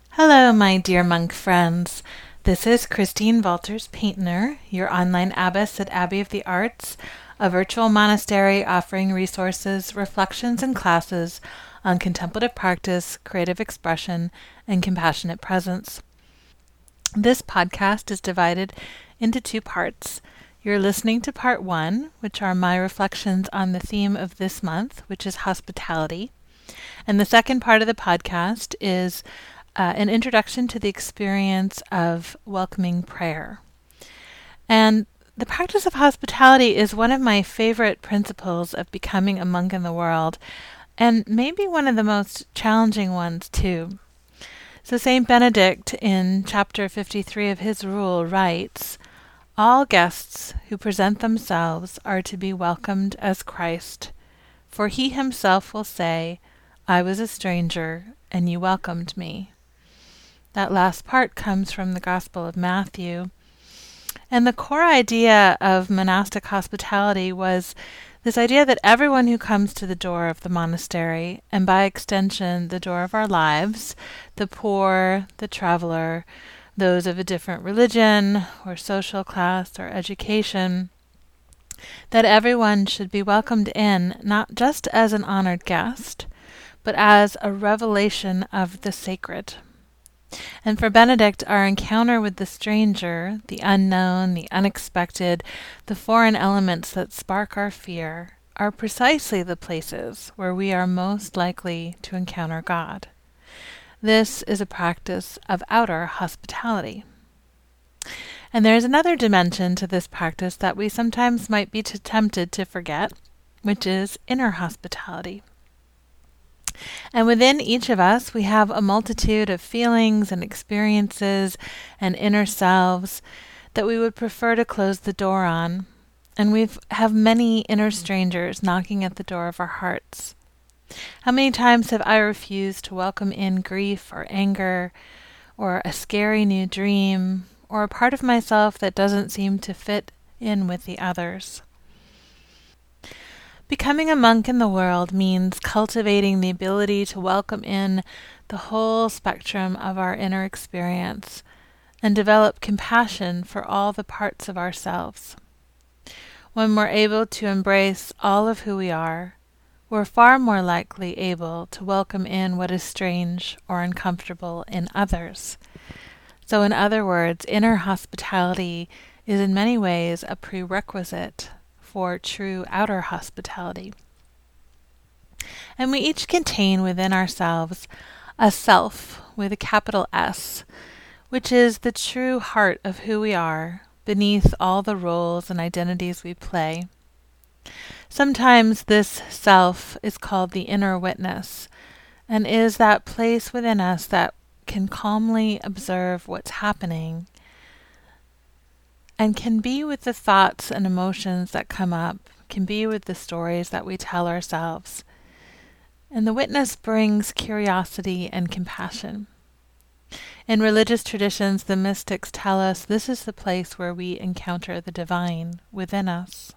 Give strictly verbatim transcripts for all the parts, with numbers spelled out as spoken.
Hello, my dear monk friends. This is Christine Walters Paintner, your online abbess at Abbey of the Arts, a virtual monastery offering resources, reflections, and classes on contemplative practice, creative expression, and compassionate presence. This podcast is divided into two parts. You're listening to part one, which are my reflections on the theme of this month, which is hospitality. And the second part of the podcast is uh, an introduction to the experience of welcoming prayer. And the practice of hospitality is one of my favorite principles of becoming a monk in the world, and maybe one of the most challenging ones too. So Saint Benedict in chapter fifty-three of his rule writes, "All guests who present themselves are to be welcomed as Christ, for he himself will say, 'I was a stranger, and you welcomed me.'" That last part comes from the Gospel of Matthew. And the core idea of monastic hospitality was this idea that everyone who comes to the door of the monastery, and by extension the door of our lives, the poor, the traveler, those of a different religion or social class or education, that everyone should be welcomed in not just as an honored guest, but as a revelation of the sacred. And for Benedict, our encounter with the stranger, the unknown, the unexpected, the foreign elements that spark our fear, are precisely the places where we are most likely to encounter God. This is a practice of outer hospitality. And there is another dimension to this practice that we sometimes might be t- tempted to forget, which is inner hospitality. And within each of us, we have a multitude of feelings and experiences and inner selves that we would prefer to close the door on. And we have many inner strangers knocking at the door of our hearts. How many times have I refused to welcome in grief or anger, or a scary new dream, or a part of myself that doesn't seem to fit in with the others? Becoming a monk in the world means cultivating the ability to welcome in the whole spectrum of our inner experience and develop compassion for all the parts of ourselves. When we're able to embrace all of who we are, we're far more likely able to welcome in what is strange or uncomfortable in others. So in other words, inner hospitality is in many ways a prerequisite for true outer hospitality. And we each contain within ourselves a self with a capital S, which is the true heart of who we are, beneath all the roles and identities we play. Sometimes this self is called the inner witness, and is that place within us that can calmly observe what's happening and can be with the thoughts and emotions that come up, can be with the stories that we tell ourselves. And the witness brings curiosity and compassion. In religious traditions, the mystics tell us this is the place where we encounter the divine within us.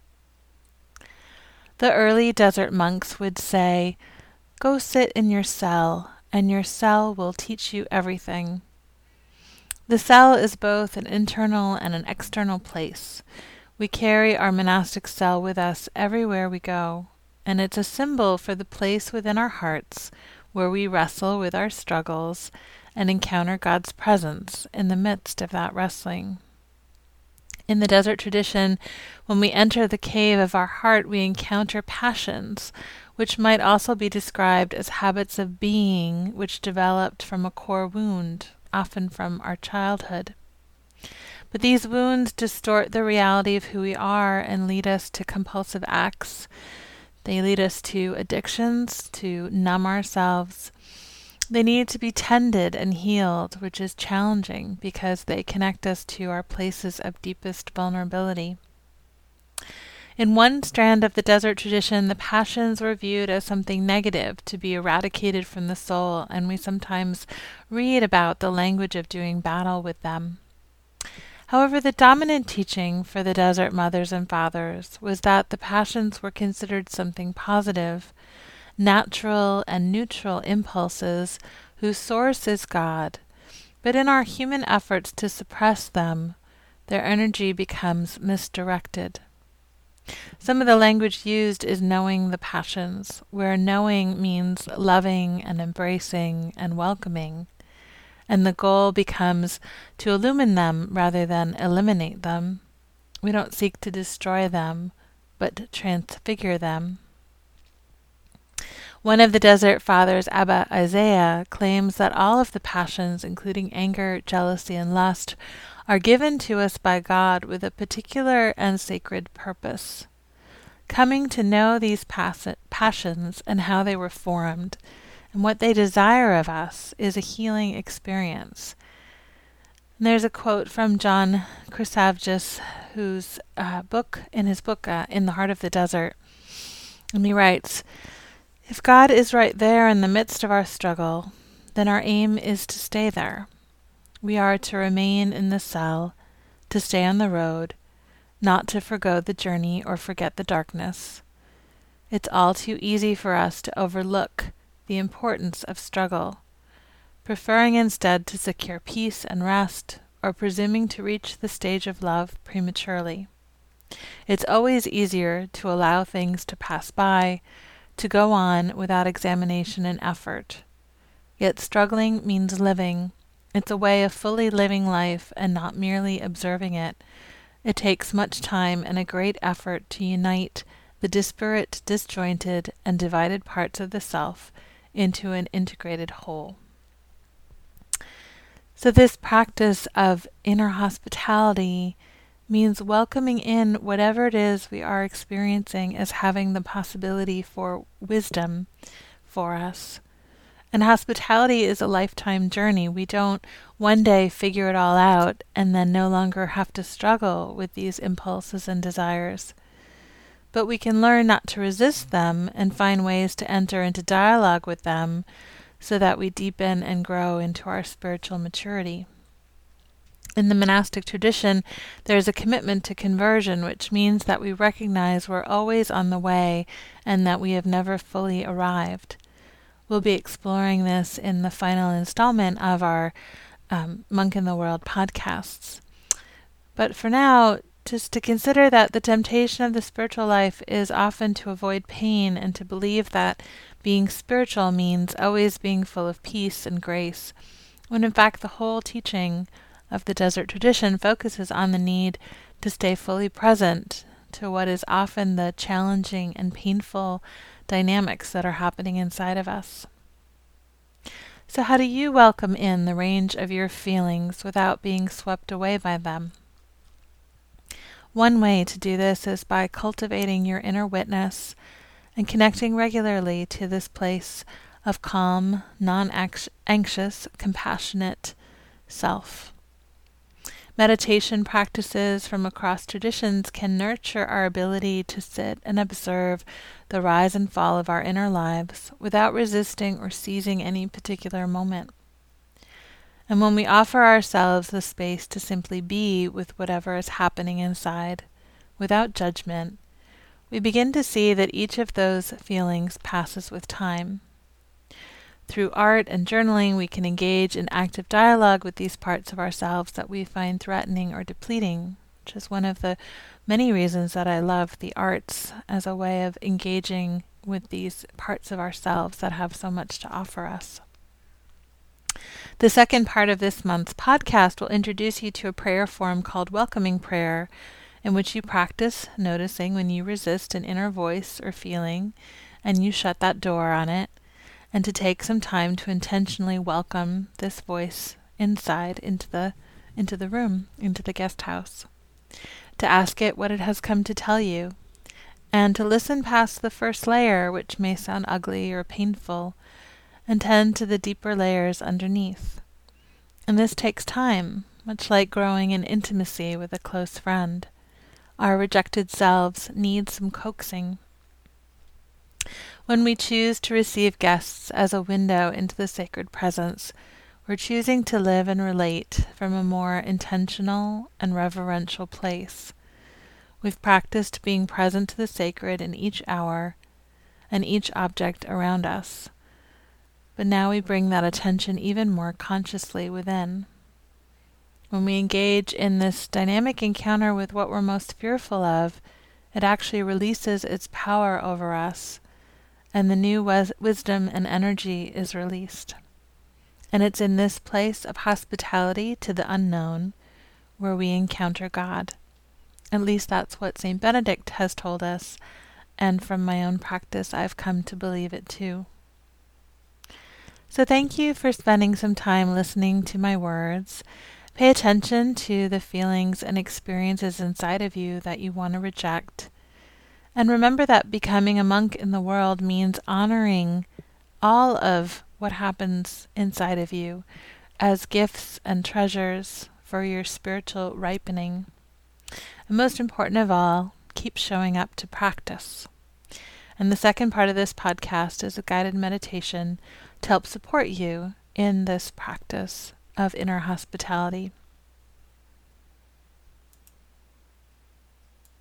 The early desert monks would say, "Go sit in your cell, and your cell will teach you everything." The cell is both an internal and an external place. We carry our monastic cell with us everywhere we go, and it's a symbol for the place within our hearts where we wrestle with our struggles and encounter God's presence in the midst of that wrestling. In the desert tradition, when we enter the cave of our heart, we encounter passions, which might also be described as habits of being which developed from a core wound, often from our childhood. But these wounds distort the reality of who we are and lead us to compulsive acts. They lead us to addictions, to numb ourselves. They need to be tended and healed, which is challenging because they connect us to our places of deepest vulnerability. In one strand of the desert tradition, the passions were viewed as something negative to be eradicated from the soul, and we sometimes read about the language of doing battle with them. However, the dominant teaching for the desert mothers and fathers was that the passions were considered something positive, natural and neutral impulses whose source is God, but in our human efforts to suppress them, their energy becomes misdirected. Some of the language used is knowing the passions, where knowing means loving and embracing and welcoming, and the goal becomes to illumine them rather than eliminate them. We don't seek to destroy them, but to transfigure them. One of the Desert Fathers, Abba Isaiah, claims that all of the passions, including anger, jealousy, and lust, are given to us by God with a particular and sacred purpose. Coming to know these pas- passions and how they were formed and what they desire of us is a healing experience. And there's a quote from John Chrysavgis, whose uh, book, in his book, uh, In the Heart of the Desert, and he writes, "If God is right there in the midst of our struggle, then our aim is to stay there. We are to remain in the cell, to stay on the road, not to forgo the journey or forget the darkness. It's all too easy for us to overlook the importance of struggle, preferring instead to secure peace and rest, or presuming to reach the stage of love prematurely. It's always easier to allow things to pass by, to go on without examination and effort. Yet struggling means living. It's a way of fully living life and not merely observing it. It takes much time and a great effort to unite the disparate, disjointed, and divided parts of the self into an integrated whole." So this practice of inner hospitality means welcoming in whatever it is we are experiencing as having the possibility for wisdom for us. And hospitality is a lifetime journey. We don't one day figure it all out and then no longer have to struggle with these impulses and desires. But we can learn not to resist them and find ways to enter into dialogue with them so that we deepen and grow into our spiritual maturity. In the monastic tradition, there is a commitment to conversion, which means that we recognize we're always on the way and that we have never fully arrived. We'll be exploring this in the final installment of our um, Monk in the World podcasts. But for now, just to consider that the temptation of the spiritual life is often to avoid pain and to believe that being spiritual means always being full of peace and grace, when in fact the whole teaching of the desert tradition focuses on the need to stay fully present to what is often the challenging and painful dynamics that are happening inside of us. So how do you welcome in the range of your feelings without being swept away by them? One way to do this is by cultivating your inner witness and connecting regularly to this place of calm, non-anxious, compassionate self. Meditation practices from across traditions can nurture our ability to sit and observe the rise and fall of our inner lives without resisting or seizing any particular moment. And when we offer ourselves the space to simply be with whatever is happening inside, without judgment, we begin to see that each of those feelings passes with time. Through art and journaling, we can engage in active dialogue with these parts of ourselves that we find threatening or depleting, which is one of the many reasons that I love the arts as a way of engaging with these parts of ourselves that have so much to offer us. The second part of this month's podcast will introduce you to a prayer form called Welcoming Prayer, in which you practice noticing when you resist an inner voice or feeling, and you shut that door on it, and to take some time to intentionally welcome this voice inside into the into the room, into the guest house, to ask it what it has come to tell you, and to listen past the first layer, which may sound ugly or painful, and tend to the deeper layers underneath. And this takes time, much like growing in intimacy with a close friend. Our rejected selves need some coaxing. When we choose to receive guests as a window into the sacred presence, we're choosing to live and relate from a more intentional and reverential place. We've practiced being present to the sacred in each hour and each object around us. but now we bring that attention even more consciously within. When we engage in this dynamic encounter with what we're most fearful of, it actually releases its power over us, and the new wis- wisdom and energy is released. And it's in this place of hospitality to the unknown where we encounter God. At least that's what Saint Benedict has told us, and from my own practice I've come to believe it too. So thank you for spending some time listening to my words. Pay attention to the feelings and experiences inside of you that you want to reject. And remember that becoming a monk in the world means honoring all of what happens inside of you as gifts and treasures for your spiritual ripening. And most important of all, keep showing up to practice. And the second part of this podcast is a guided meditation to help support you in this practice of inner hospitality.